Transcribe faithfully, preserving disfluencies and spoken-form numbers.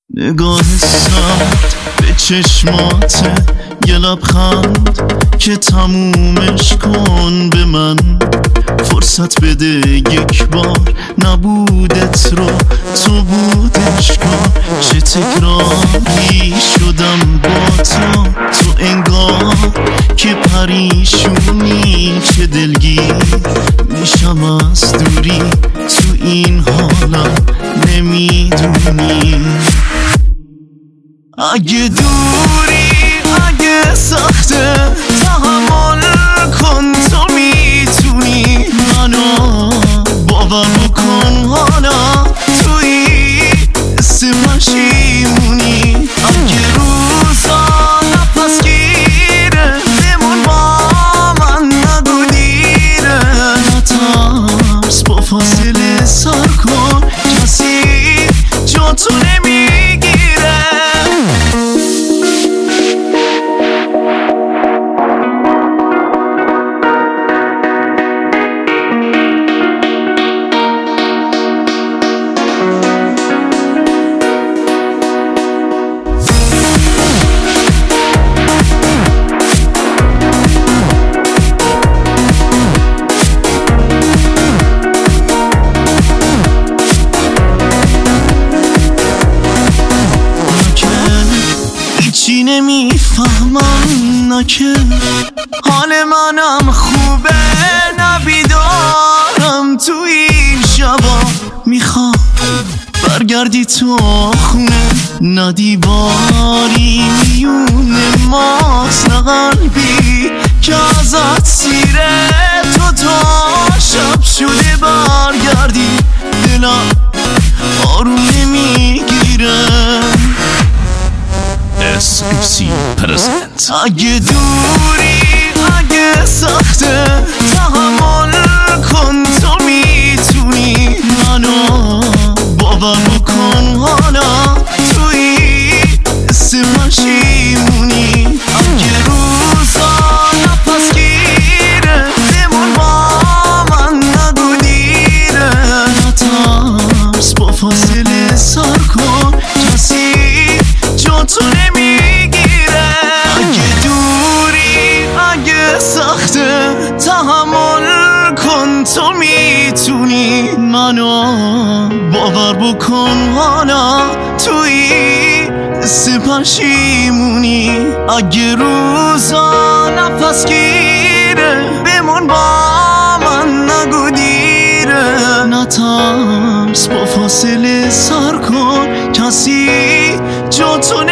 نگاه سخت به چشمات، یه لبخند که تمومش کن به من. فرصت بده یک بار نبودت رو تو بودش کن. چه تکراری شدم با تو، تو انگار که پریشونی، چه دلگیر میشم از دوری. تو این حالم نمیدونی، اگه دوری اگه سخته تحمل کن، تو میتونی. منو باور بکن حالا توی اسم پشیمونی. اگه روزا نفس گیره بمون با من، نگو دیره. نترس با فاصله سر کن، کسی جا تو نمیگیره. چی نمیفهمم نکه حال منم خوبه، نبیدارم تو این شبا. میخوام برگردی تو خونه، نه دیواری میون ماست، نه قلبی که ازت سیره. تو تا شب شده برگردی، دلم آروم نمیگیره. اس اف سی پرزنت. اگه دوری اگه سخته تحمل کن، تو میتونی. منو باور بکن حالا توی اسم پشیمونی. اگه روزا نفس گیره بمون با من، نگو دیره. نترس با فاصله سر کن، کسی جا تو نمیگیره. اگه دوری اگه سخته تحمل کن، تو میتونی. منو باور بکن حالا توی حس پشیمونی. اگه روزا نفس گیره بمون با من، نگو دیره. نترس با فاصله سر کن، کسی جا تو